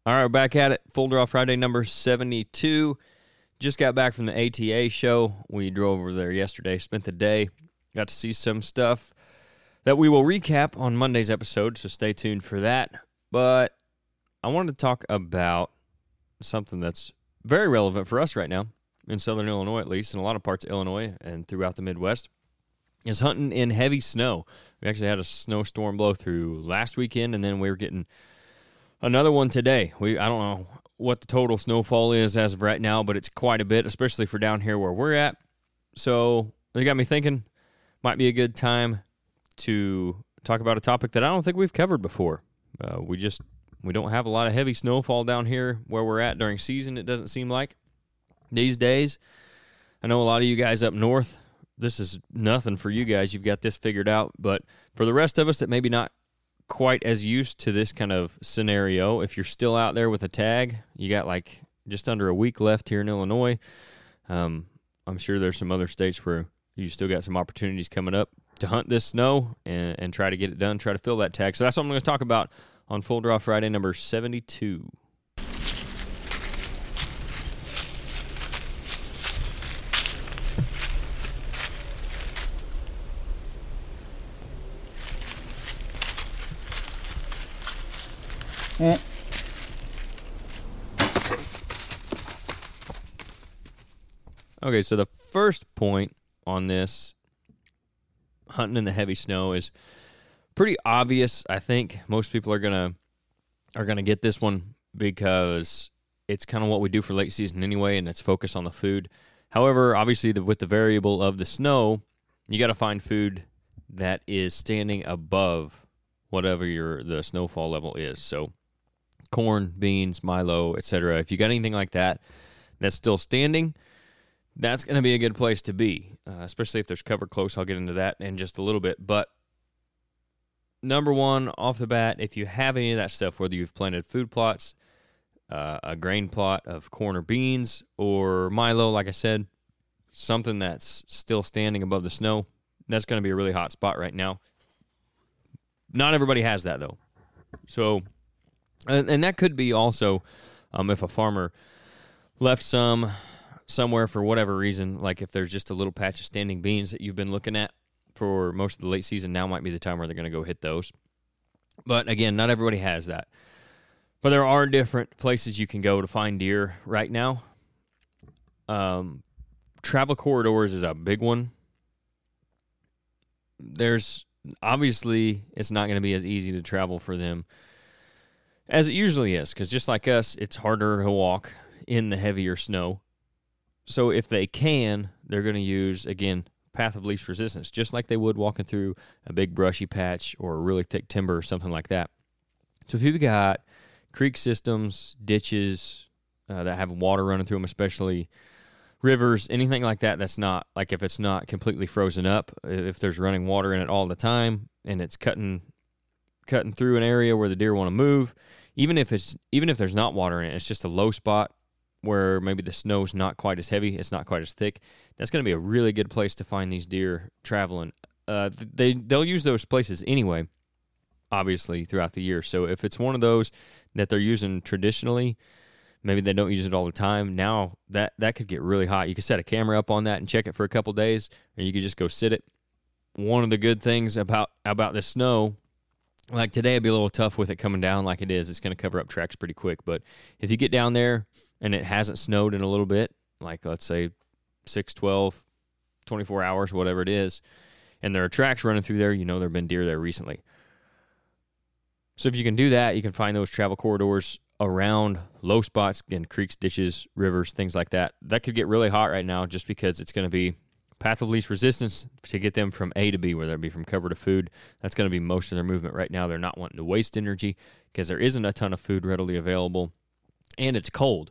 All right, back at it. Full Draw Friday number 72. Just got back from the ATA show. We drove over there yesterday, spent the day, got to see some stuff that we will recap on Monday's episode, so stay tuned for that. But I wanted to talk about something that's very relevant for us right now, in southern Illinois at least, in a lot of parts of Illinois and throughout the Midwest, is hunting in heavy snow. We actually had a snowstorm blow through last weekend, and then we were getting another one today. I don't know what the total snowfall is as of right now, but it's quite a bit, especially for down here where we're at. So it got me thinking, might be a good time to talk about a topic that I don't think we've covered before. We don't have a lot of heavy snowfall down here where we're at during season, it doesn't seem like. These days, I know a lot of you guys up north, this is nothing for you guys. You've got this figured out. But for the rest of us that maybe not quite as used to this kind of scenario, if you're still out there with a tag, you got like just under a week left here in Illinois. I'm sure there's some other states where you still got some opportunities coming up to hunt this snow and try to get it done, try to fill that tag. So that's what I'm going to talk about on Full Draw Friday number 72. Okay, so the first point on this hunting in the heavy snow is pretty obvious. I think most people are gonna get this one because it's kind of what we do for late season anyway, and it's focused on the food. However, obviously, with the variable of the snow, you got to find food that is standing above whatever the snowfall level is. So corn, beans, Milo, etc. If you got anything like that that's still standing, that's going to be a good place to be, especially if there's cover close. I'll get into that in just a little bit. But number one, off the bat, if you have any of that stuff, whether you've planted food plots, a grain plot of corn or beans, or Milo, like I said, something that's still standing above the snow, that's going to be a really hot spot right now. Not everybody has that, though. So, and that could be also if a farmer left some somewhere for whatever reason, like if there's just a little patch of standing beans that you've been looking at for most of the late season, now might be the time where they're going to go hit those. But again, not everybody has that. But there are different places you can go to find deer right now. Travel corridors is a big one. Obviously, it's not going to be as easy to travel for them as it usually is, because just like us, it's harder to walk in the heavier snow. So if they can, they're going to use, again, path of least resistance, just like they would walking through a big brushy patch or a really thick timber or something like that. So if you've got creek systems, ditches that have water running through them, especially rivers, anything like that, that's not, like if it's not completely frozen up, if there's running water in it all the time and it's cutting through an area where the deer want to move, even if there's not water in it, it's just a low spot where maybe the snow's not quite as heavy, it's not quite as thick, that's going to be a really good place to find these deer traveling. They'll use those places anyway, obviously, throughout the year. So if it's one of those that they're using traditionally, maybe they don't use it all the time, now that could get really hot. You could set a camera up on that and check it for a couple days, or you could just go sit it. One of the good things about the snow, like today it'd be a little tough with it coming down like it is. It's going to cover up tracks pretty quick. But if you get down there and it hasn't snowed in a little bit, like let's say 6, 12, 24 hours, whatever it is, and there are tracks running through there, there have been deer there recently. So if you can do that, you can find those travel corridors around low spots, again, creeks, ditches, rivers, things like that. That could get really hot right now just because it's going to be path of least resistance to get them from A to B, whether it be from cover to food. That's going to be most of their movement right now. They're not wanting to waste energy because there isn't a ton of food readily available, and it's cold.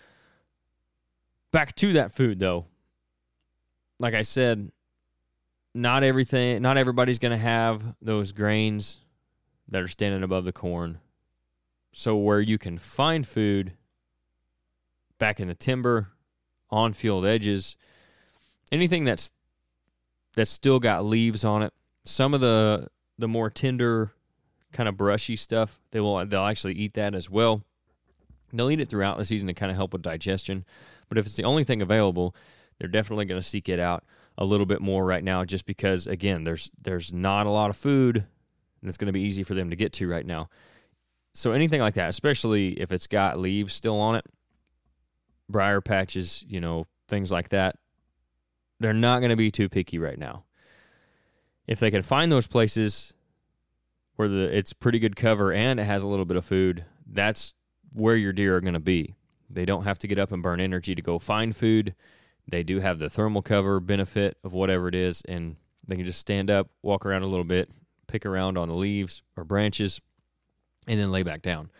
Back to that food, though. Like I said, not everybody's going to have those grains that are standing above the corn. So where you can find food back in the timber, on field edges, anything that's still got leaves on it, some of the more tender kind of brushy stuff, they'll actually eat that as well. They'll eat it throughout the season to kind of help with digestion. But if it's the only thing available, they're definitely going to seek it out a little bit more right now just because, again, there's not a lot of food, and it's going to be easy for them to get to right now. So anything like that, especially if it's got leaves still on it, briar patches, things like that, they're not going to be too picky right now. If they can find those places where it's pretty good cover and it has a little bit of food, that's where your deer are going to be. They don't have to get up and burn energy to go find food. They do have the thermal cover benefit of whatever it is, and they can just stand up, walk around a little bit, pick around on the leaves or branches, and then lay back down.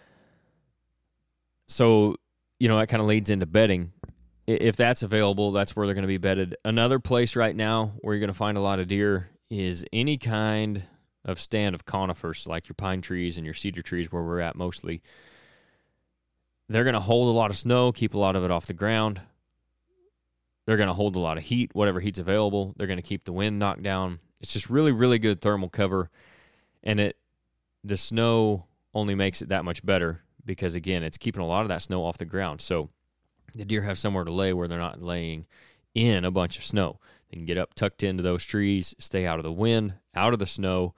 So, that kind of leads into bedding. If that's available, that's where they're going to be bedded. Another place right now where you're going to find a lot of deer is any kind of stand of conifers, like your pine trees and your cedar trees where we're at mostly. They're going to hold a lot of snow, keep a lot of it off the ground. They're going to hold a lot of heat, whatever heat's available. They're going to keep the wind knocked down. It's just really, really good thermal cover, and the snow only makes it that much better because, again, it's keeping a lot of that snow off the ground. So the deer have somewhere to lay where they're not laying in a bunch of snow. They can get up tucked into those trees, stay out of the wind, out of the snow.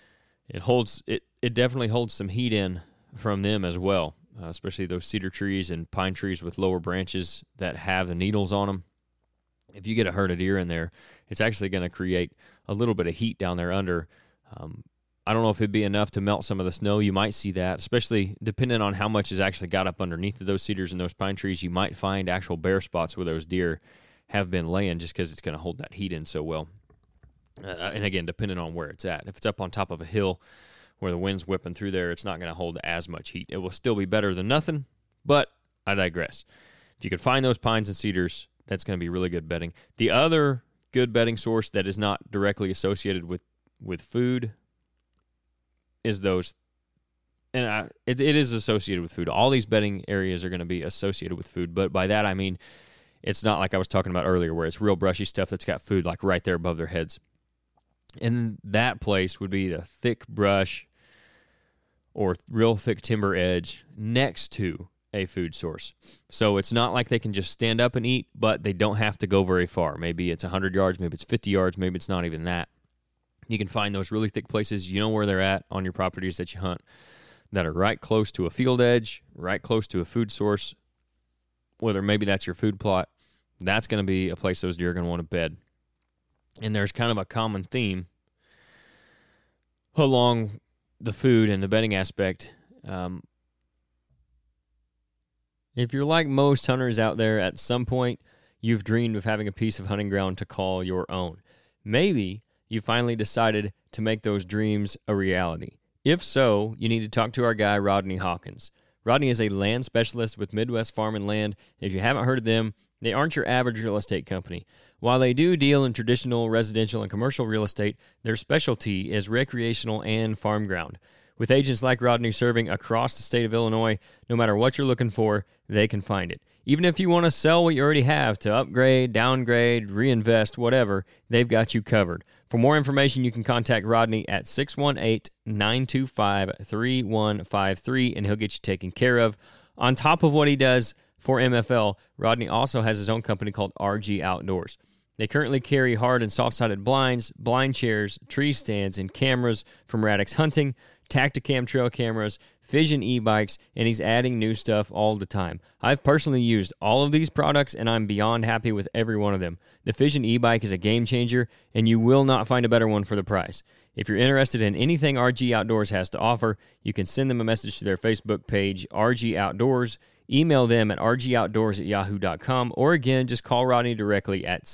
It definitely holds some heat in from them as well, especially those cedar trees and pine trees with lower branches that have the needles on them. If you get a herd of deer in there, it's actually going to create a little bit of heat down there under. I don't know if it'd be enough to melt some of the snow. You might see that, especially depending on how much is actually got up underneath of those cedars and those pine trees. You might find actual bare spots where those deer have been laying just because it's going to hold that heat in so well. And again, depending on where it's at. If it's up on top of a hill where the wind's whipping through there, it's not going to hold as much heat. It will still be better than nothing, but I digress. If you can find those pines and cedars, that's going to be really good bedding. The other good bedding source that is not directly associated with food is those, and it is associated with food. All these bedding areas are going to be associated with food, but by that I mean it's not like I was talking about earlier where it's real brushy stuff that's got food like right there above their heads. And that place would be the thick brush or real thick timber edge next to a food source. So it's not like they can just stand up and eat, but they don't have to go very far. Maybe it's 100 yards, maybe it's 50 yards, maybe it's not even that. You can find those really thick places, where they're at on your properties that you hunt, that are right close to a field edge, right close to a food source, whether maybe that's your food plot. That's going to be a place those deer are going to want to bed. And there's kind of a common theme along the food and the bedding aspect. If you're like most hunters out there, at some point, you've dreamed of having a piece of hunting ground to call your own. Maybe you finally decided to make those dreams a reality. If so, you need to talk to our guy, Rodney Hawkins. Rodney is a land specialist with Midwest Farm and Land. If you haven't heard of them, they aren't your average real estate company. While they do deal in traditional residential and commercial real estate, their specialty is recreational and farm ground. With agents like Rodney serving across the state of Illinois, no matter what you're looking for, they can find it. Even if you want to sell what you already have to upgrade, downgrade, reinvest, whatever, they've got you covered. For more information, you can contact Rodney at 618-925-3153, and he'll get you taken care of. On top of what he does for MFL, Rodney also has his own company called RG Outdoors. They currently carry hard and soft-sided blinds, blind chairs, tree stands, and cameras from Radix Hunting, Tacticam trail cameras, Fission e-bikes, and he's adding new stuff all the time. I've personally used all of these products, and I'm beyond happy with every one of them. The Fission e-bike is a game changer, and you will not find a better one for the price. If you're interested in anything RG Outdoors has to offer, you can send them a message to their Facebook page, RG Outdoors, email them at rgoutdoors@yahoo.com, or again, just call Rodney directly at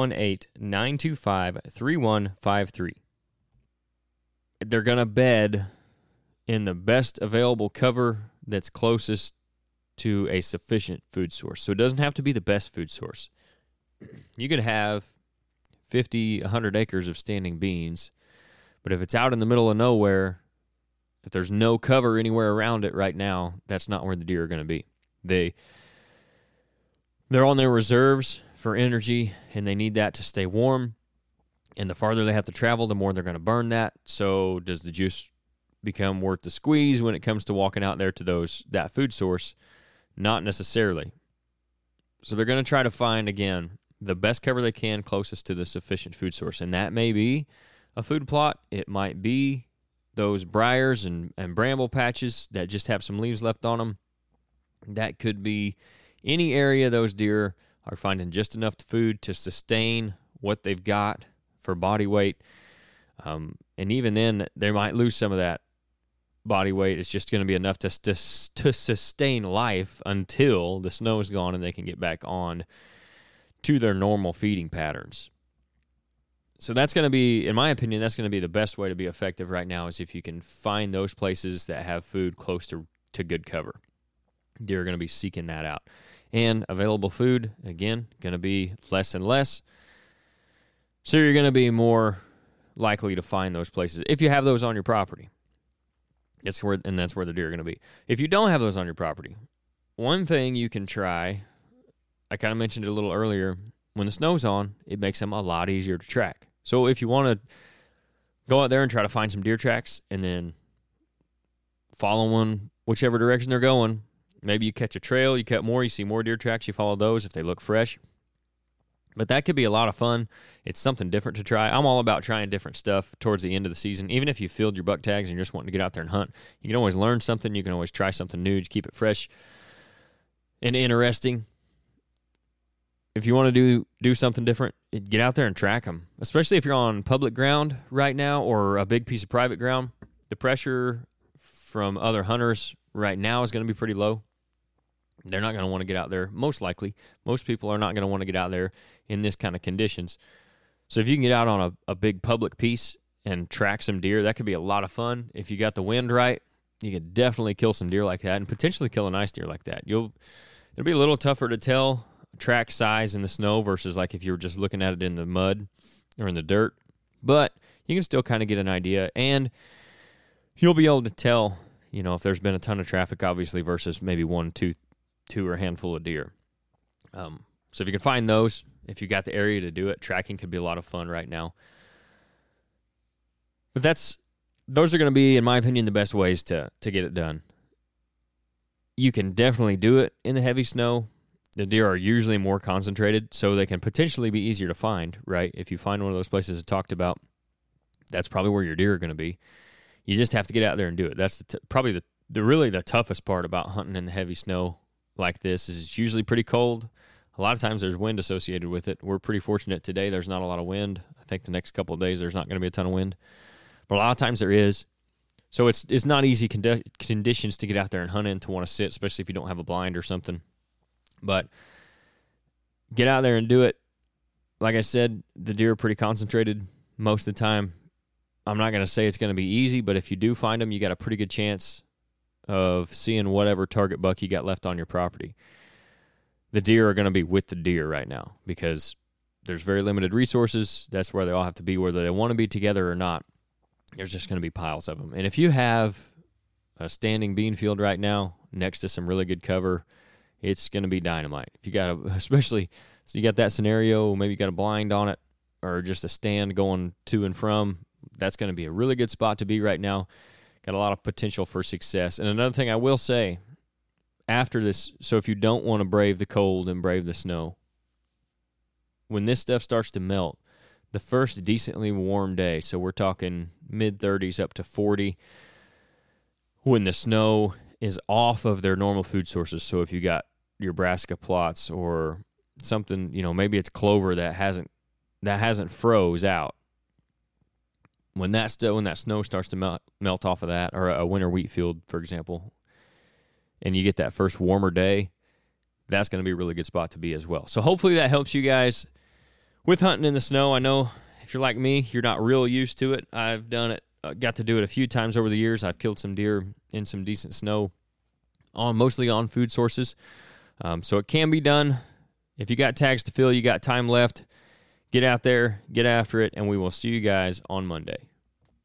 618-925-3153. They're going to bed in the best available cover that's closest to a sufficient food source. So it doesn't have to be the best food source. You could have 50, 100 acres of standing beans, but if it's out in the middle of nowhere, if there's no cover anywhere around it right now, that's not where the deer are going to be. They're on their reserves for energy, and they need that to stay warm. And the farther they have to travel, the more they're going to burn that. So does the juice become worth the squeeze when it comes to walking out there to that food source? Not necessarily. So they're going to try to find, again, the best cover they can closest to the sufficient food source. And that may be a food plot. It might be those briars and bramble patches that just have some leaves left on them. That could be any area those deer are finding just enough food to sustain what they've got for body weight. And even then, they might lose some of that body weight. It's just going to be enough to sustain life until the snow is gone and they can get back on to their normal feeding patterns. So that's going to be, in my opinion, that's going to be the best way to be effective right now, is if you can find those places that have food close to good cover. Deer are going to be seeking that out. And available food, again, going to be less and less. So you're going to be more likely to find those places if you have those on your property. That's where the deer are going to be. If you don't have those on your property, one thing you can try, I kind of mentioned it a little earlier, when the snow's on, it makes them a lot easier to track. So if you want to go out there and try to find some deer tracks and then follow one whichever direction they're going, maybe you catch a trail, you cut more, you see more deer tracks, you follow those if they look fresh. But that could be a lot of fun. It's something different to try. I'm all about trying different stuff towards the end of the season. Even if you filled your buck tags and you're just wanting to get out there and hunt, you can always learn something. You can always try something new to keep it fresh and interesting. If you want to do something different, get out there and track them. Especially if you're on public ground right now or a big piece of private ground. The pressure from other hunters right now is going to be pretty low. They're not going to want to get out there, most likely. Most people are not going to want to get out there in this kind of conditions. So if you can get out on a big public piece and track some deer, that could be a lot of fun. If you got the wind right, you could definitely kill some deer like that and potentially kill a nice deer like that. It'll be a little tougher to tell track size in the snow versus like if you were just looking at it in the mud or in the dirt. But you can still kind of get an idea, and you'll be able to tell, if there's been a ton of traffic, obviously, versus maybe one, two or a handful of deer. So if you can find those, if you got the area to do it, tracking could be a lot of fun right now. But those are going to be, in my opinion, the best ways to get it done. You can definitely do it in the heavy snow. The deer are usually more concentrated, so they can potentially be easier to find, right? If you find one of those places I talked about, that's probably where your deer are going to be. You just have to get out there and do it. That's probably really the toughest part about hunting in the heavy snow like this is it's usually pretty cold. A lot of times there's wind associated with it. We're pretty fortunate today. There's not a lot of wind. I think the next couple of days there's not going to be a ton of wind. But a lot of times there is. So it's not easy conditions to get out there and hunt in to want to sit, especially if you don't have a blind or something. But get out there and do it. Like I said, the deer are pretty concentrated most of the time. I'm not going to say it's going to be easy, but if you do find them, you got a pretty good chance of seeing whatever target buck you got left on your property. The deer are going to be with the deer right now because there's very limited resources. That's where they all have to be, whether they want to be together or not. There's just going to be piles of them. And if you have a standing bean field right now next to some really good cover, it's going to be dynamite. If you got especially, so you got that scenario, maybe you got a blind on it or just a stand going to and from, that's going to be a really good spot to be right now. Got a lot of potential for success. And another thing I will say, after this, so if you don't want to brave the cold and brave the snow, when this stuff starts to melt, the first decently warm day, so we're talking mid-30s up to 40, when the snow is off of their normal food sources, so if you got your brassica plots or something, maybe it's clover that hasn't froze out. When that snow starts to melt off of that, or a winter wheat field, for example, and you get that first warmer day, that's going to be a really good spot to be as well. So hopefully that helps you guys with hunting in the snow. I know if you're like me, you're not real used to it. I've done it, got to do it a few times over the years. I've killed some deer in some decent snow, mostly on food sources. So it can be done. If you got tags to fill, you got time left, get out there, get after it, and we will see you guys on Monday.